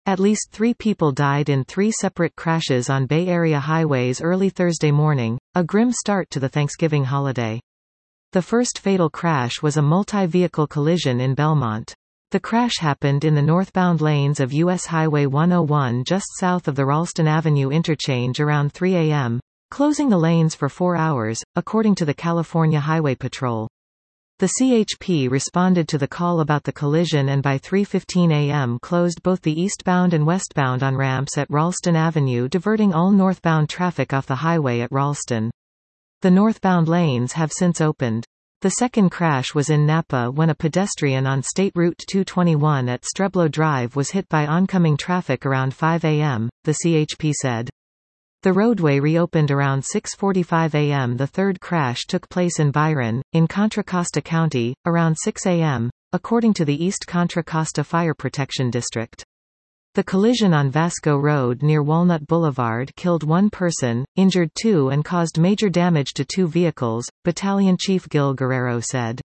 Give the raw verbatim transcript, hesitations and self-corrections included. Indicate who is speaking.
Speaker 1: At least three people died in three separate crashes on Bay Area highways early Thursday morning, a grim start to the Thanksgiving holiday. The first fatal crash was a multi-vehicle collision in Belmont. The crash happened in the northbound lanes of U S Highway one oh one just south of the Ralston Avenue interchange around three a m, closing the lanes for four hours, according to the California Highway Patrol. The C H P responded to the call about the collision and by three fifteen a m closed both the eastbound and westbound on-ramps at Ralston Avenue, diverting all northbound traffic off the highway at Ralston. The northbound lanes have since opened. The second crash was in Napa when a pedestrian on State Route two twenty-one at Streblo Drive was hit by oncoming traffic around five a m, the C H P said. The roadway reopened around six forty-five a m The third crash took place in Byron, in Contra Costa County, around six a m, according to the East Contra Costa Fire Protection District. The collision on Vasco Road near Walnut Boulevard killed one person, injured two and caused major damage to two vehicles, Battalion Chief Gil Guerrero said.